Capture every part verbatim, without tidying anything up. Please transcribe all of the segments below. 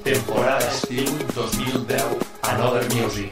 Temporada estiu dos mil deu, Another Music.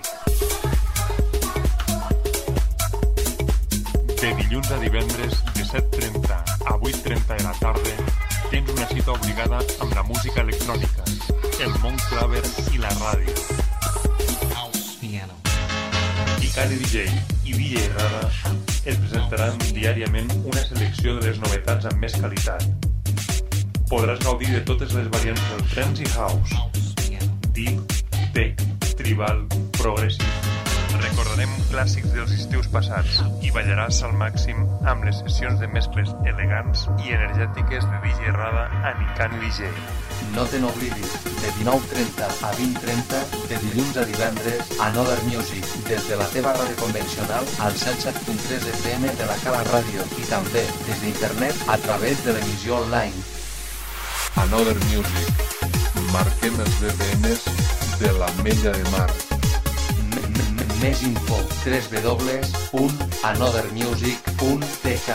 De dilluns a divendres, de set trenta a vuit trenta de la tarda, tens una cita obligada amb la música electrònica, el món claver i la ràdio. House piano. Icari D J i D J Rada et presentaran diàriament una selecció de les novetats amb més qualitat. Podràs gaudir de totes les variants del trance i house, deep, tech, tribal, progressive. Recordarem clàssics dels estius passats i ballaràs al màxim amb les sessions de mescles elegants i energètiques de D J Rada a Nicani D J. No te n'oblidis, de dinou trenta a vint trenta, de dilluns a divendres, Another Music, des de la teva ràdio convencional al cent set punt tres F M de la Cala Ràdio i també des d'internet a través de l'emissió online. Another Music. Marquem els V P Ns de l'Ametlla de Mar. Més info, w w w punt another music punt t k.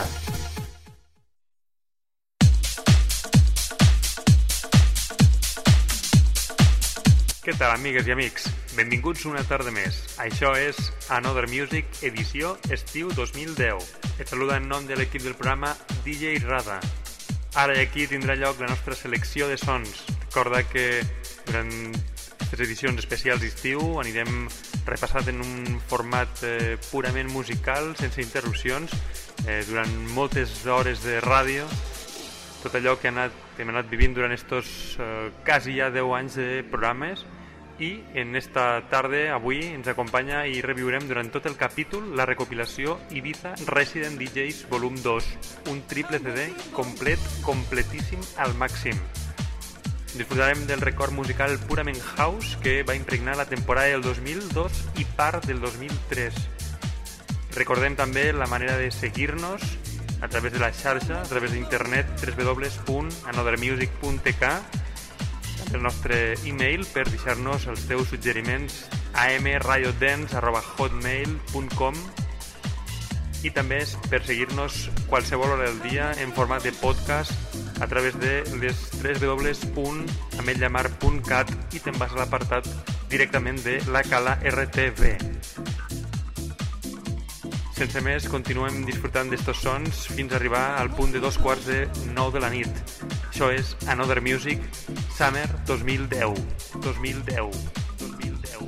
Què tal, amigues i amics? Benvinguts una tarda més. Això és Another Music, edició estiu dos mil deu. Et saluda en nom de l'equip del programa D J Rada. Ara i aquí tindrà lloc la nostra selecció de sons. Recorda que durant aquestes edicions especials d'estiu anirem repassat en un format eh, purament musical, sense interrupcions, eh, durant moltes hores de ràdio, tot allò que, ha anat, que hem anat vivint durant estos eh, quasi ja deu anys de programes, i en esta tarda, avui, ens acompanya i reviurem durant tot el capítol la recopilació Ibiza Resident D Js volum dos, un triple C D complet, completíssim al màxim. Disfrutarem del record musical purament house que va impregnar la temporada del dos mil dos i part del dos mil tres. Recordem també la manera de seguir-nos a través de la xarxa, a través d'internet, w w w punt another music punt t k, el nostre e-mail per deixar-nos els teus suggeriments a m radiodance arroba hotmail punt com i també per seguir-nos qualsevol hora del dia en format de podcast a través de les w w w punt ametllamar punt cat i te'n vas a l'apartat directament de la Cala R T V. Sense més, continuem disfrutant d'estos sons fins a arribar al punt de dos quarts de nou de la nit. Això és Another Music, Summer dos mil deu. dos mil deu. dos mil deu.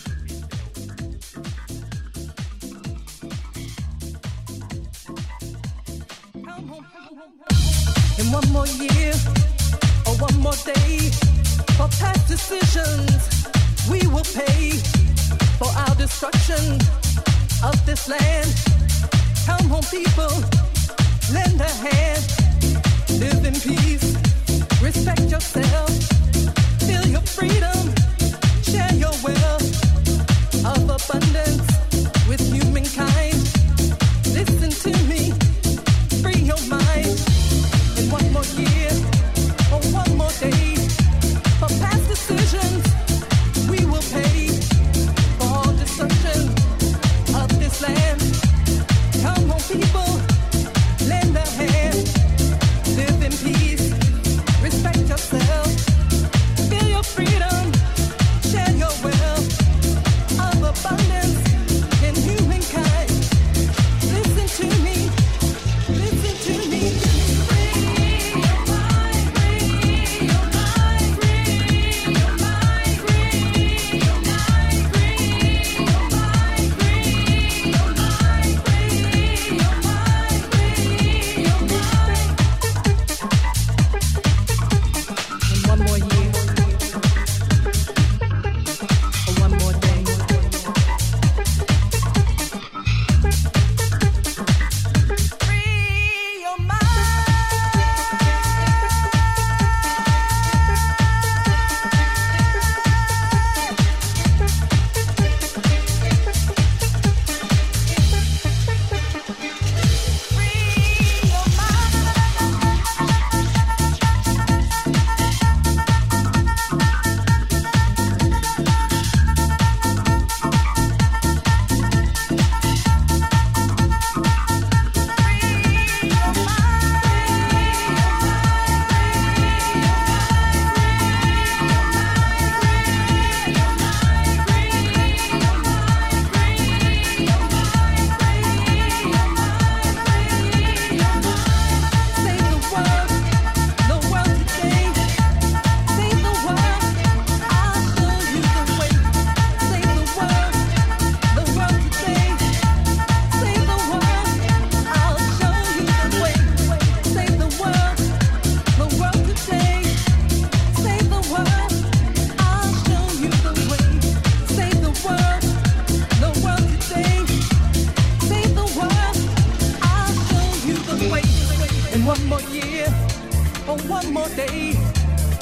In one more year or one more day, for past decisions we will pay for our destruction of this land. Come home, people, lend a hand, live in peace, respect yourself, feel your freedom, share your wealth of abundance with humankind. Listen to me, free your mind. In one more year or one more day, for past decisions we will pay for all destruction of this land. Come home, people, lend a hand, live in peace,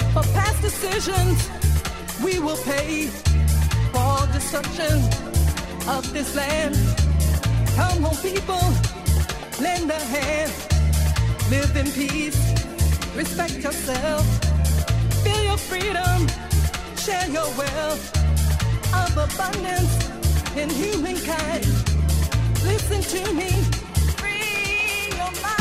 For past decisions, we will pay for all destruction of this land. Come home, people, lend a hand. Live in peace, respect yourself. Feel your freedom, share your wealth of abundance in humankind. Listen to me, free your mind.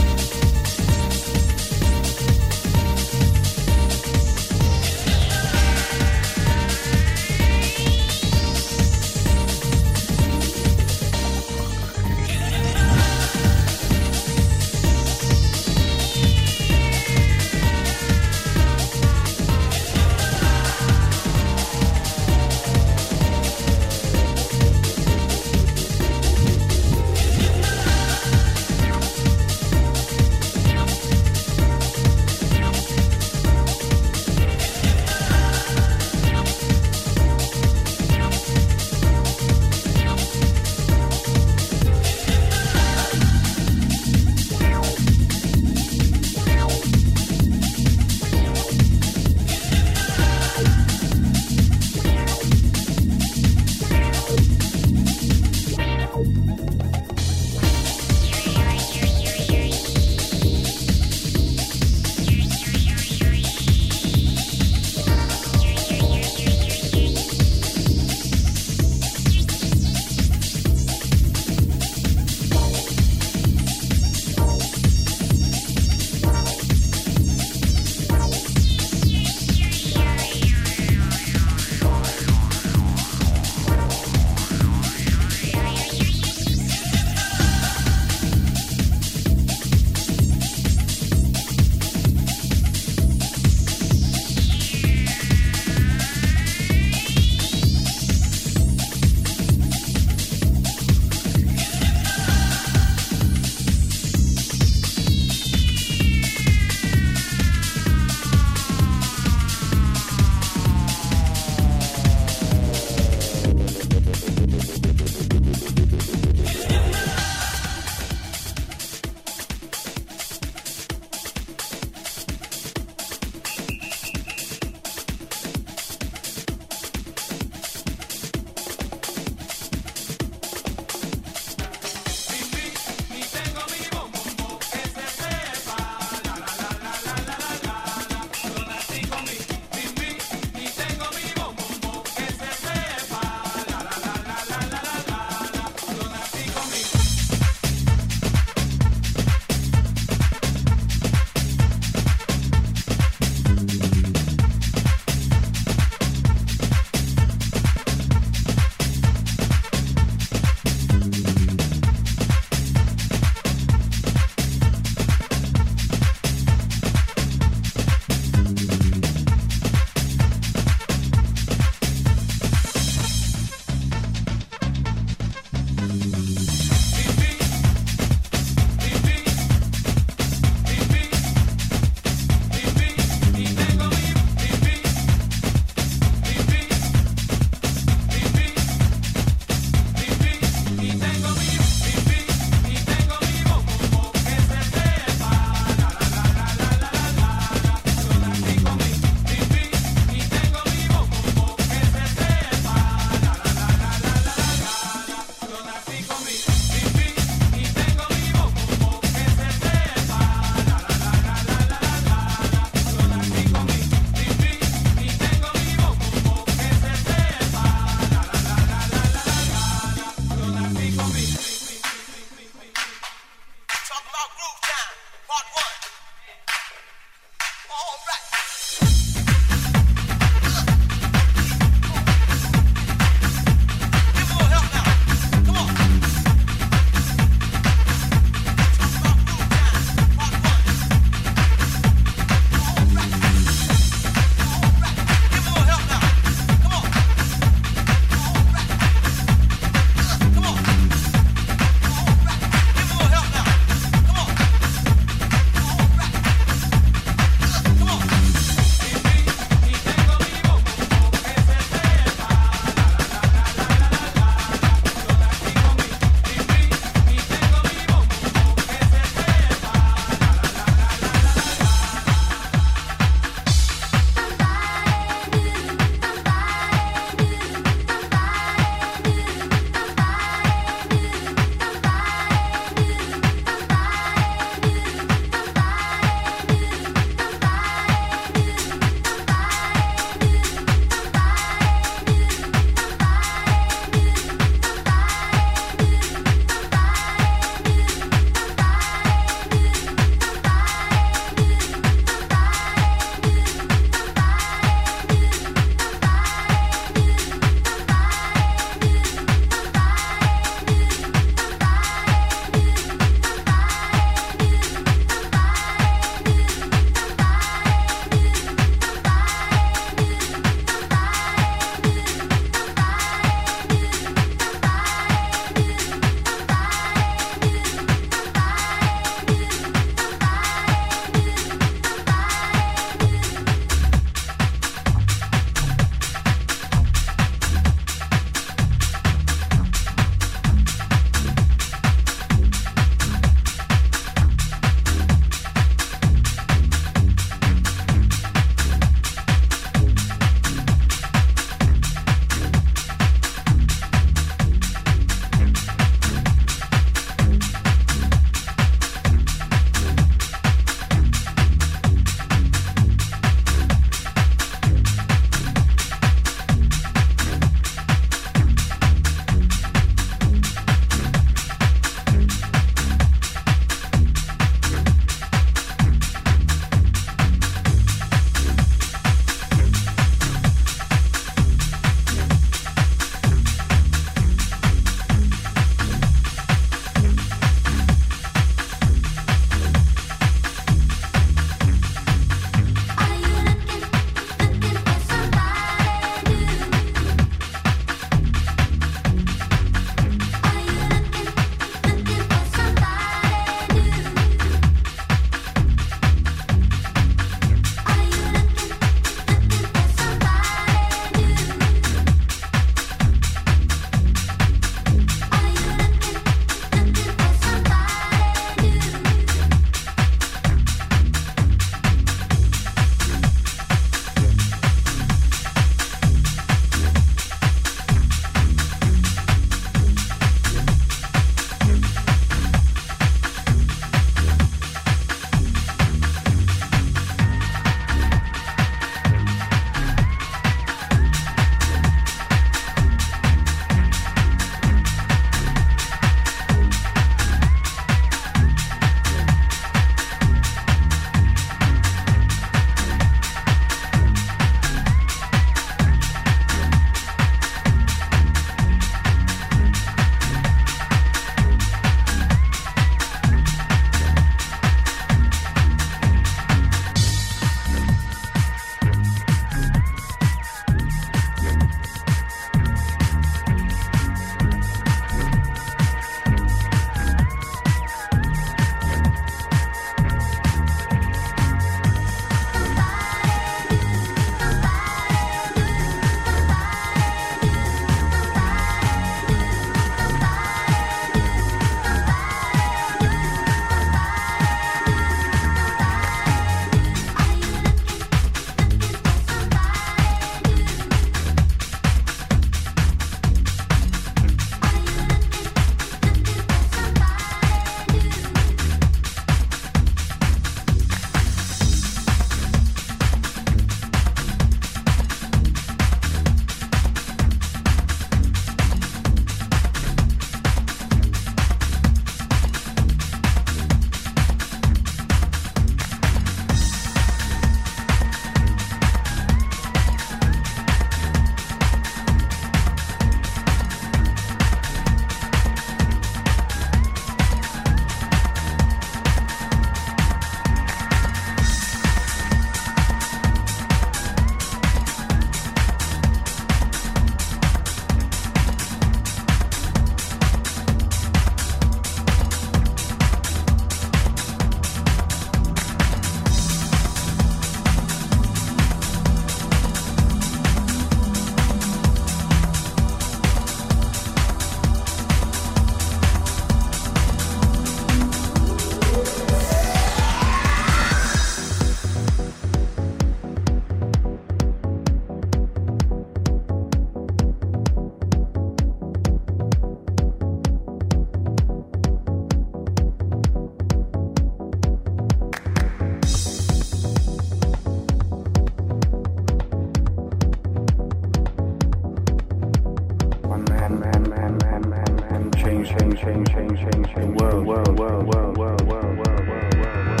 world, world, world, world, world, world, world, world.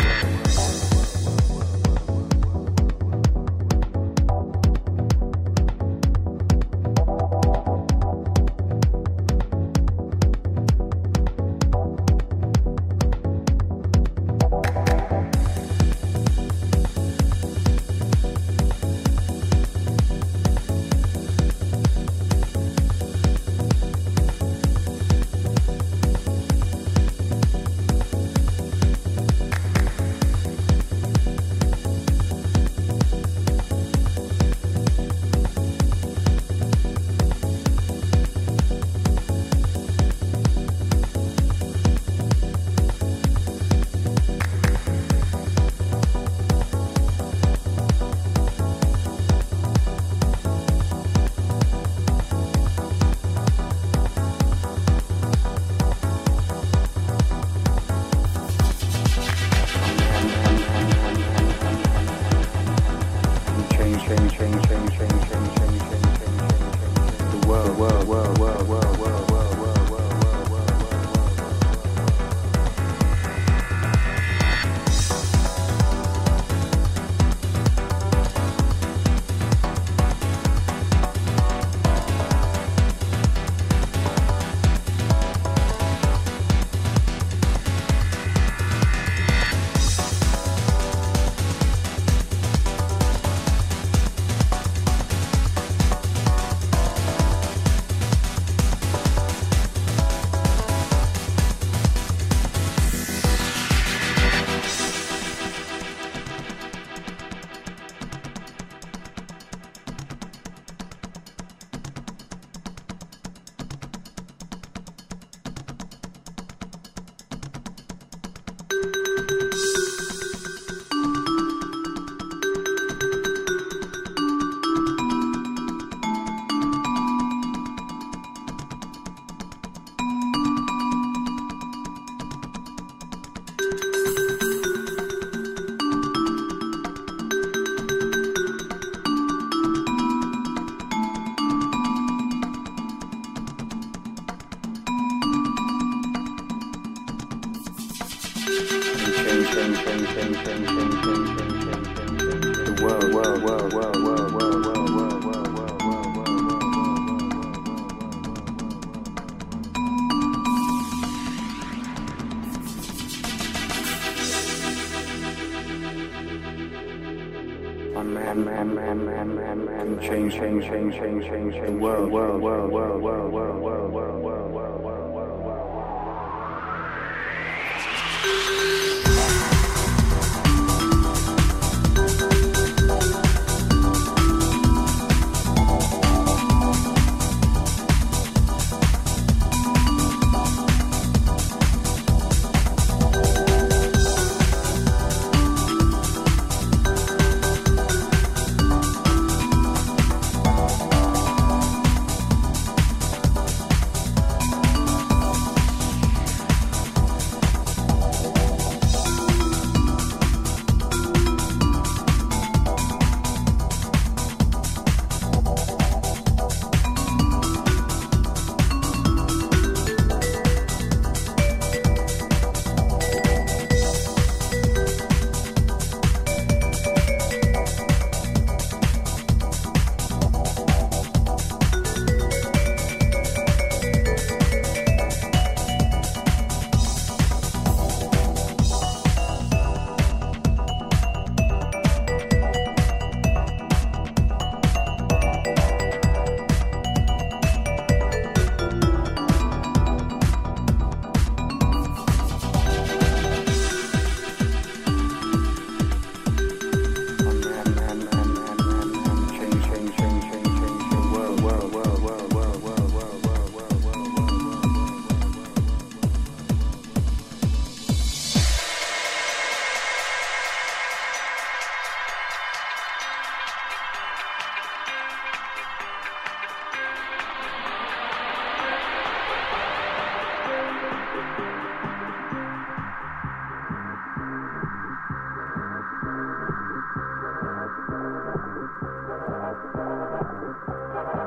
Change, change, change, change, change, change, world, world, world, world, world, world, world, world, world, world, world, world.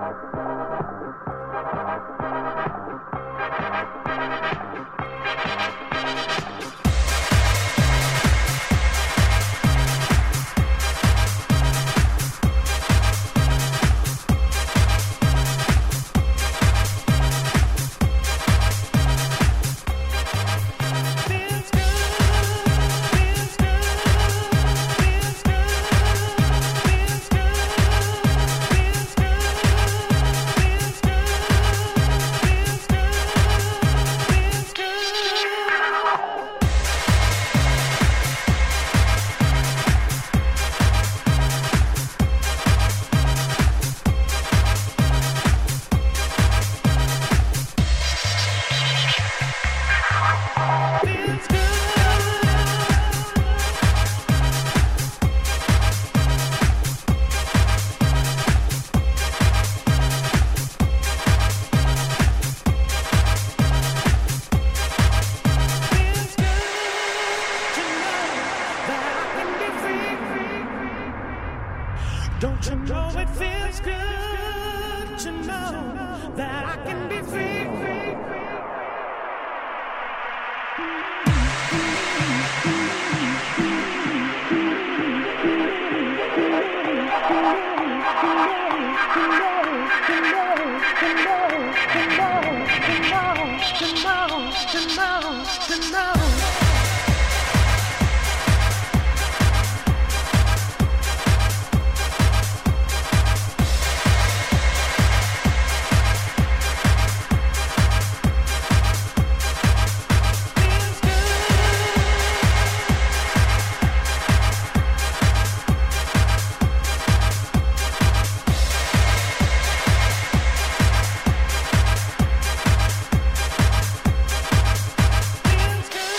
Thank you. Don't you know it feels good to know that I can be free, free, free. Feels good.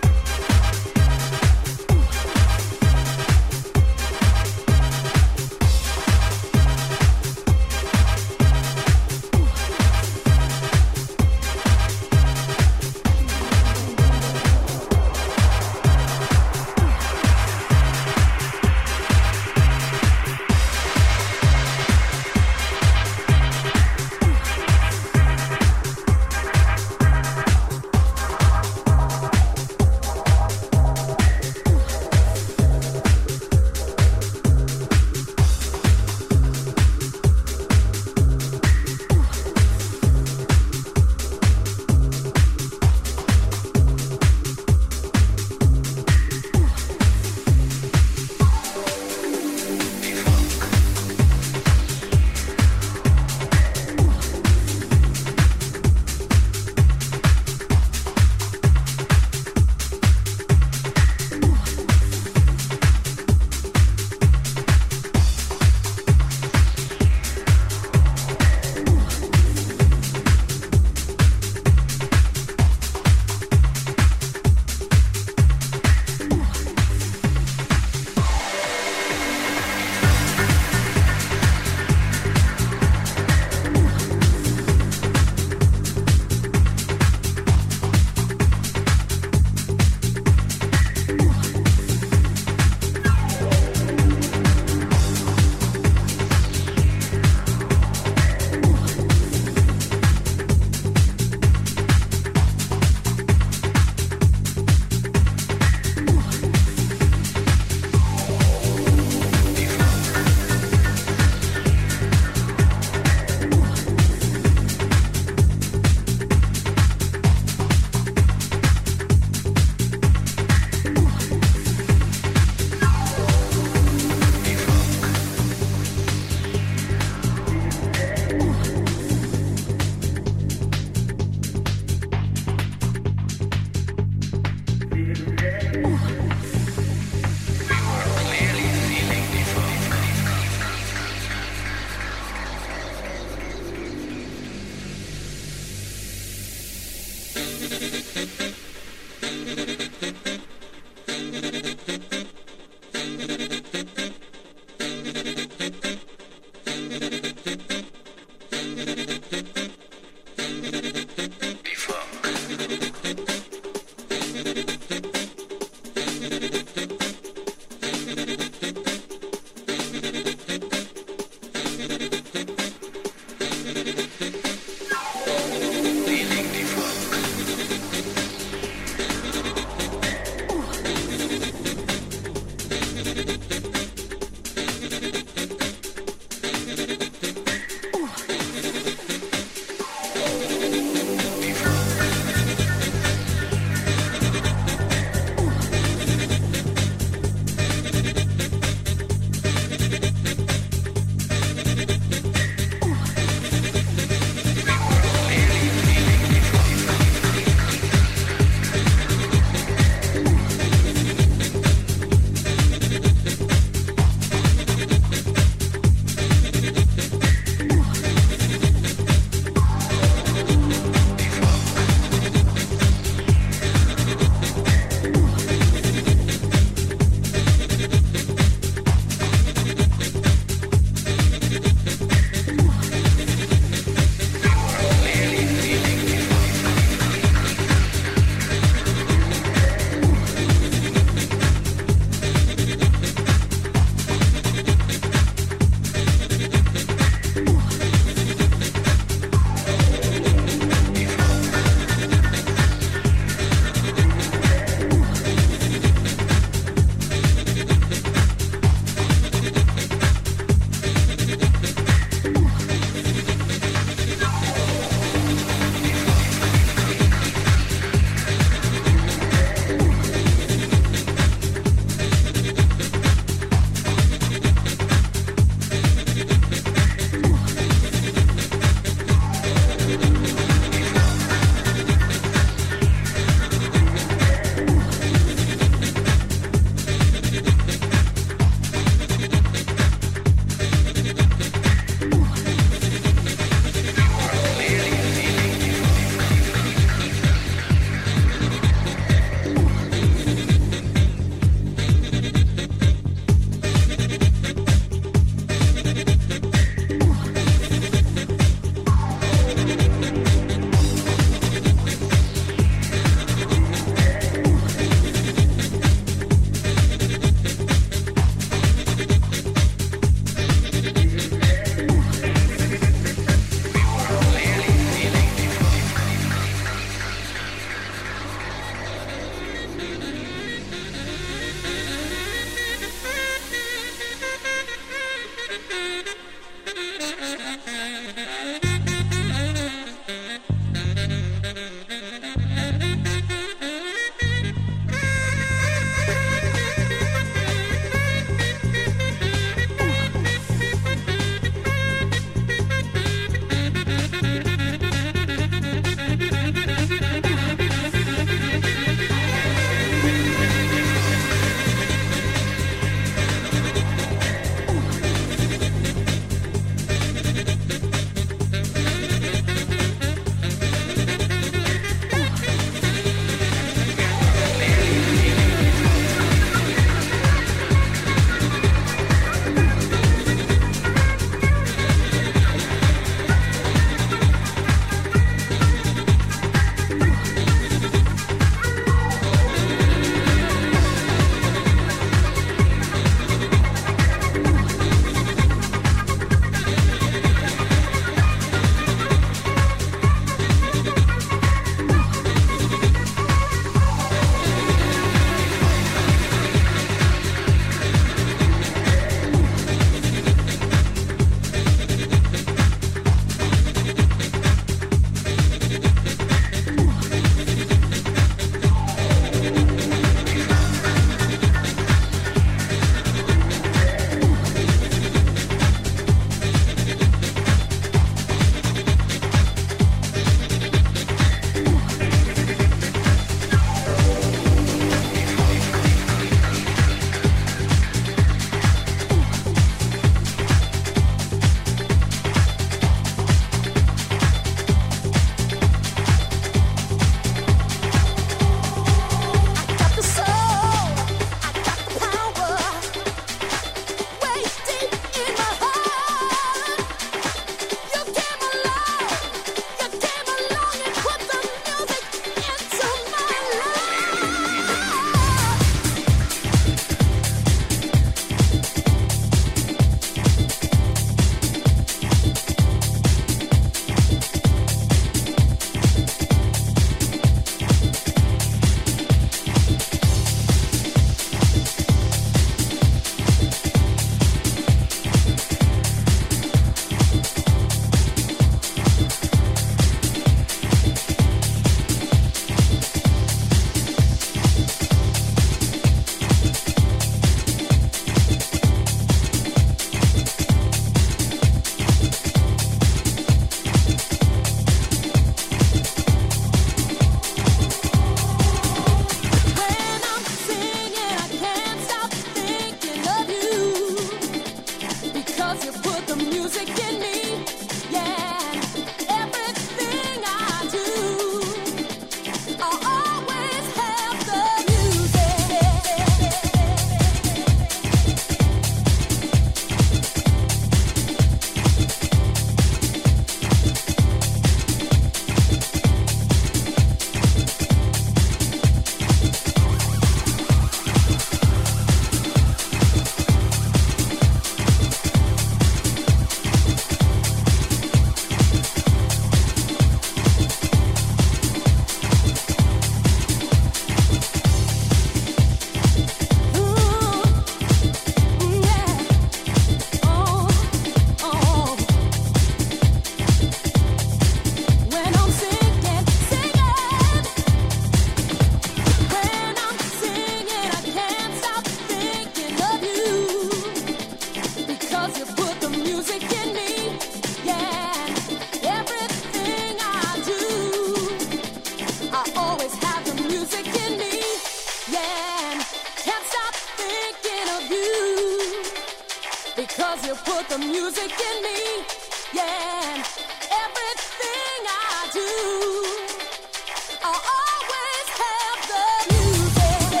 music in me. Yeah, and can't stop thinking of you. Because you put the music in me. Yeah, and everything I do, I always have the music.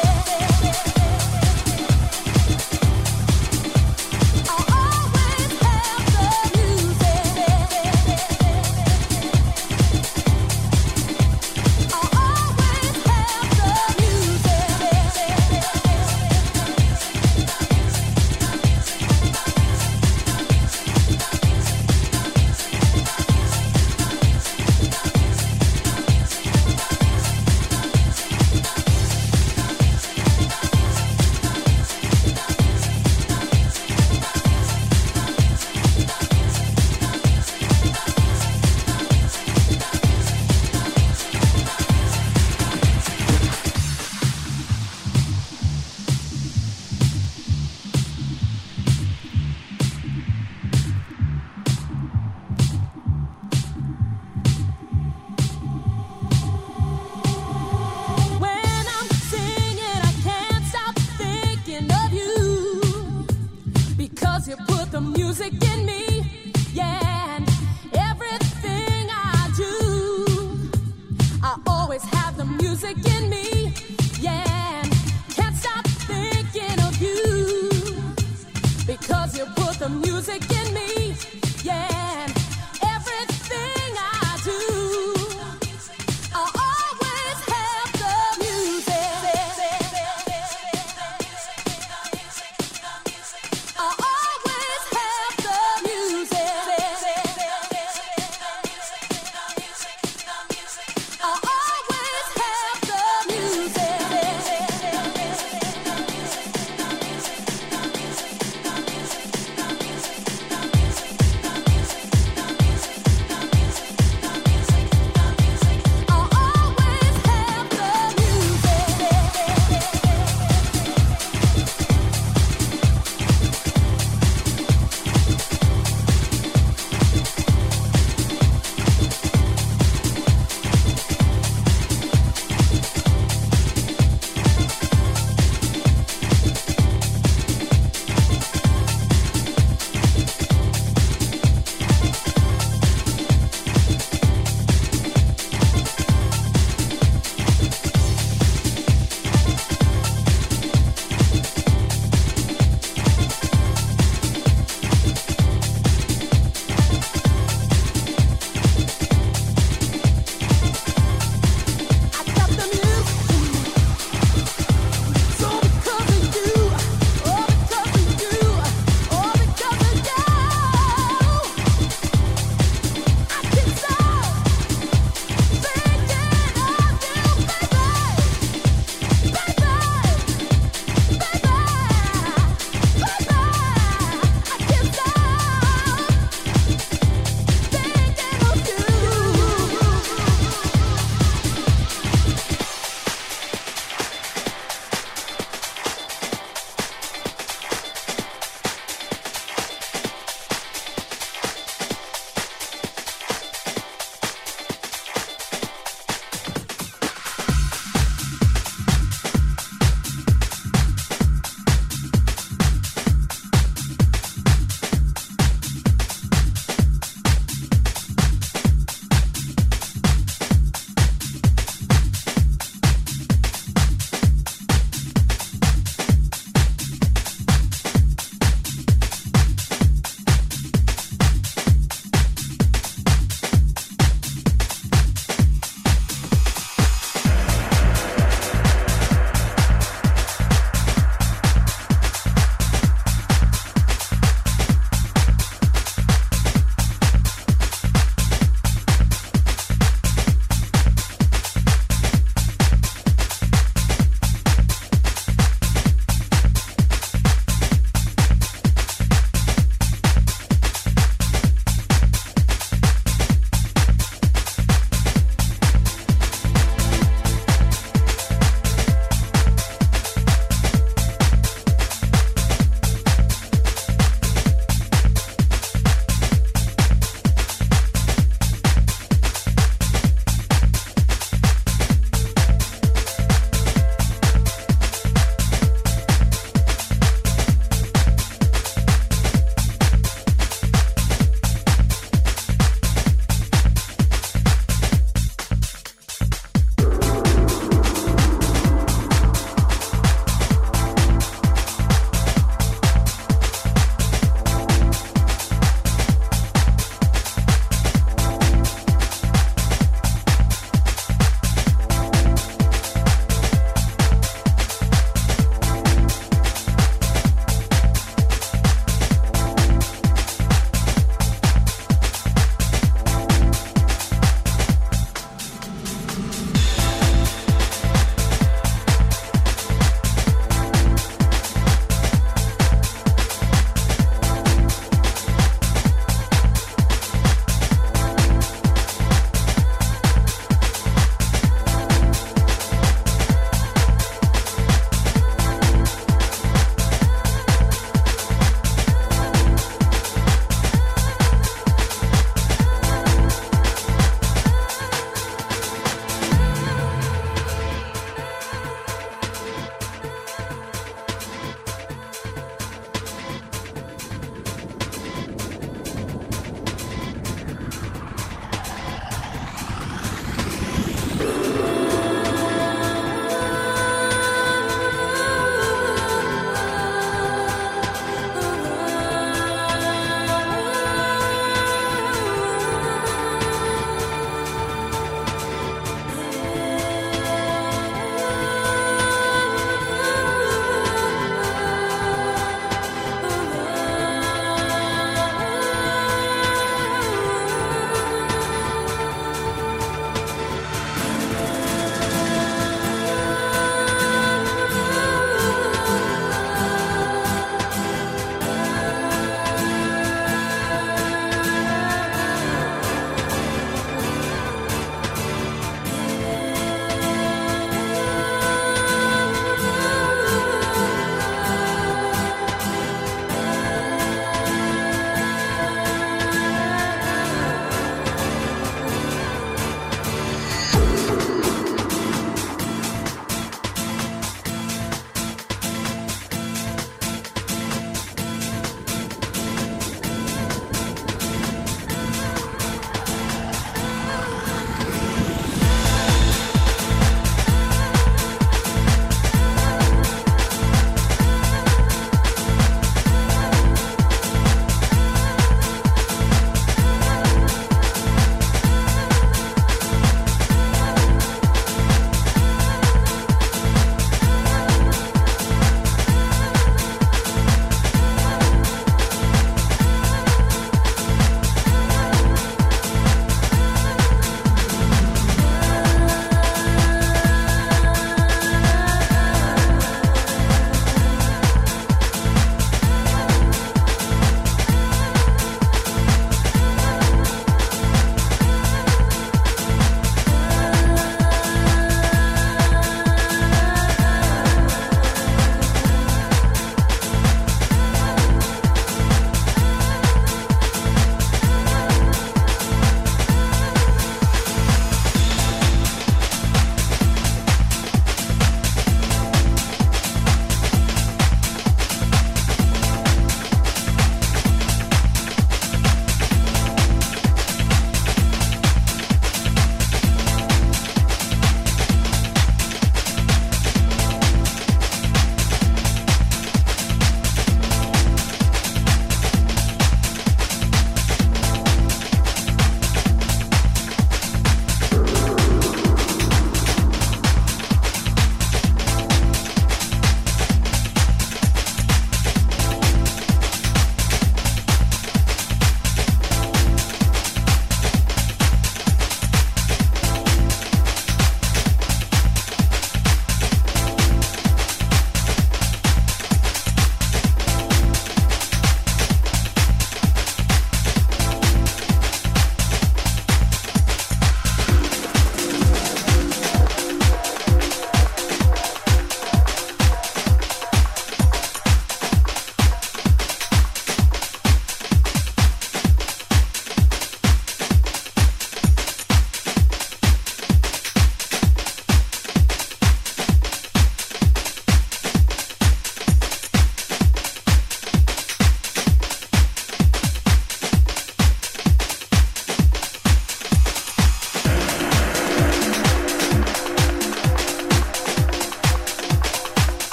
I always have the music. I always have the music. When I'm singing, I can't stop thinking of you. Because you put the music in me. Yeah, and everything I do, I always have the music in me. Yeah, and can't stop thinking of you. Because you put the music in me. Yeah, and everything I do, I always have the music. I always have the music. I always have the music.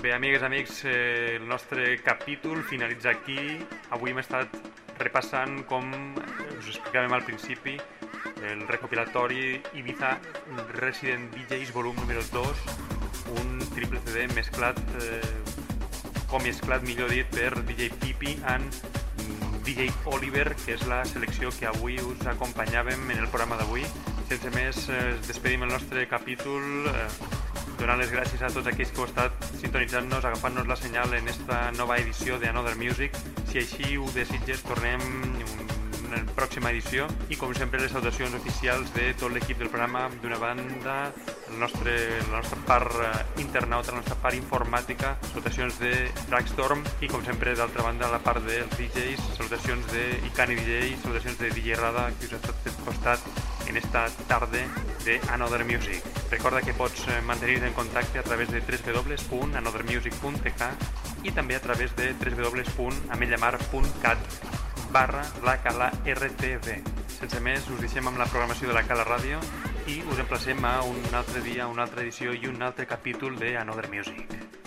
Bé, amigues, amics, eh, el nostre capítol finalitza aquí. Avui hem estat repassant, com us explicàvem al principi, el recopilatori Ibiza Resident D Js volum número dos, un triple C D mesclat, eh, com mesclat, millor dit, per D J Pipi and D J Oliver, que és la selecció que avui us acompanyàvem en el programa d'avui. Sense més, eh, despedim el nostre capítol, eh, donant les gràcies a tots aquells que heu estat sintonitzant-nos, agafant-nos la senyal en esta nova edició de Another Music. Si així ho desitges, tornem en una pròxima edició i, com sempre, les salutacions oficials de tot l'equip del programa. D'una banda, el nostre, la nostra part internauta, la nostra part informàtica, salutacions de Dragstorm i, com sempre, d'altra banda, la part dels D Js, salutacions de Icani D J, salutacions de D J Rada, que us ha estat fet costat en esta tarda de Another Music. Recorda que pots mantenir-te en contacte a través de w w w punt another music punt t k i també a través de w w w punt amellamar punt cat barra la Cala R T V. Sense més, us deixem amb la programació de la Cala Ràdio i us emplacem a un altre dia, una altra edició i un altre capítol de Another Music.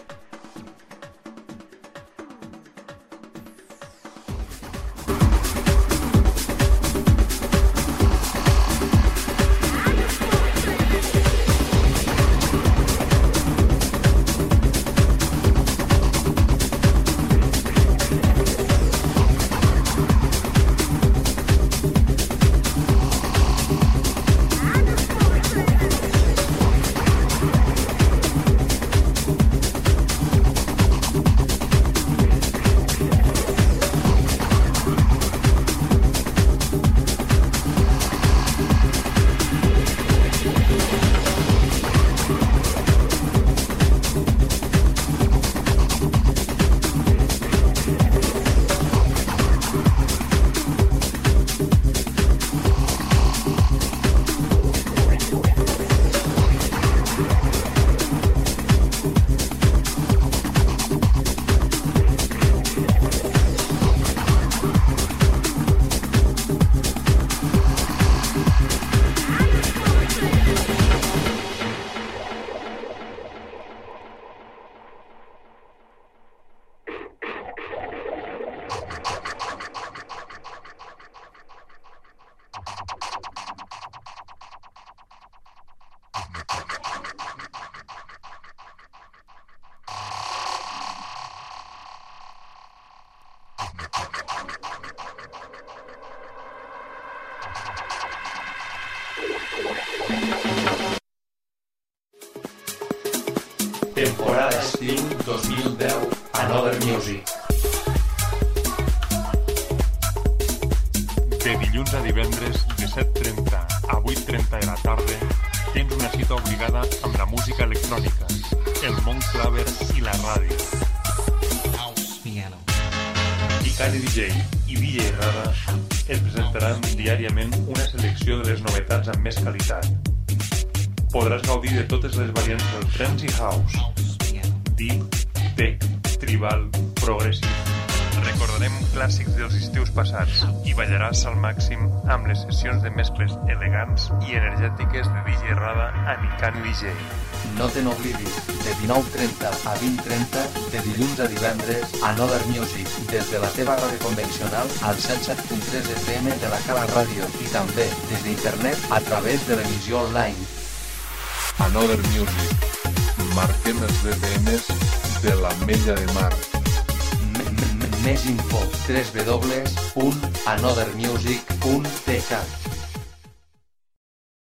Temporada estiu dos mil deu, Another Music. De dilluns a divendres, de set trenta a vuit trenta de la tarda, tens una cita obligada amb la música electrònica, el món claver i la ràdio. House piano. Icani D J i D J Rada et presentaran diàriament una selecció de les novetats amb més qualitat. Podràs gaudir de totes les variants del trance i house, deep, tech, tribal, progressive. Recordarem clàssics dels estius passats i ballaràs al màxim amb les sessions de mescles elegants i energètiques de D J Rada amb Icani D J. No te n'oblidis, de dinou trenta a vint trenta, de dilluns a divendres, Another Music, des de la teva ràdio convencional al cent set punt tres F M de la Cala Ràdio i també des d'internet a través de l'emissió online. Another Music. Marquem els V P Ns de l'Ametlla de Mar. Més info, w w w punt another music punt t k.